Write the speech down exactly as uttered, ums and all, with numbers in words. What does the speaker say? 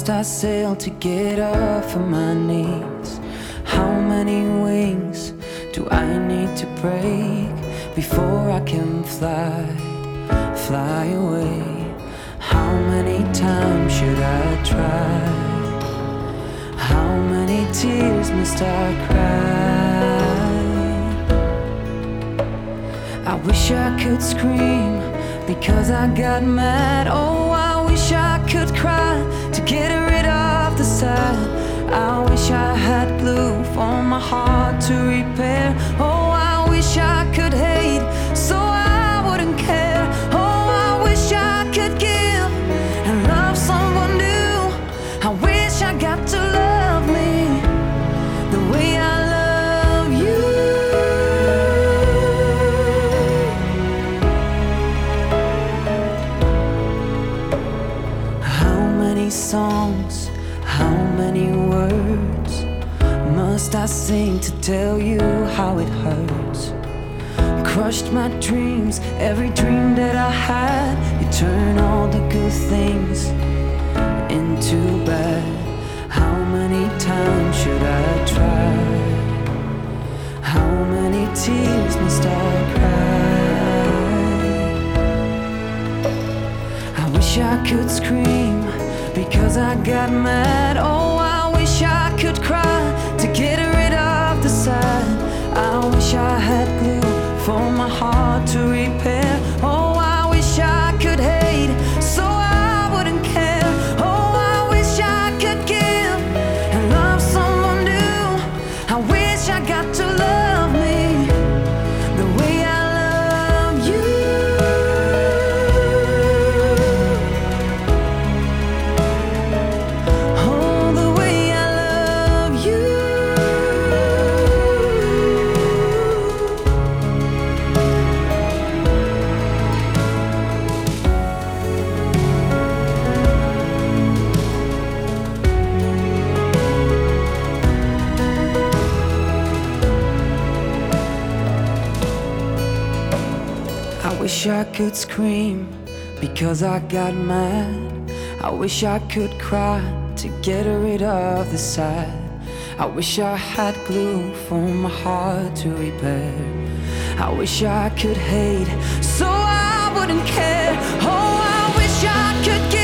must I sail to get off of my knees? How many wings do I need to break before I can fly, fly away? How many times should I try? How many tears must I cry? I wish I could scream because I got mad. Oh, I wish I could cry to get rid of the sad. I wish I had glue for my heart to repair. Oh, I wish I could hate so I wouldn't care. Oh, I wish I could give and love someone new. I wish I got to love me the way I love you. How many songs, how many words must I sing to tell you how it hurts? Crushed my dreams, every dream that I had. You turn all the good things into bad. How many times should I try? How many tears must I cry? I wish I could scream because I got mad. Oh, I wish I could cry to get rid of the sad. I wish I had glue for my heart to repair. Oh, I wish I could hate so I wouldn't care. Oh, I wish I could give and love someone new. I wish I got to love me the way I love you. Oh, the way I love you. I wish I could scream because I got mad. I wish I could cry to get rid of the sad. I wish I had glue for my heart to repair. I wish I could hate so I wouldn't care. Oh, I wish I could give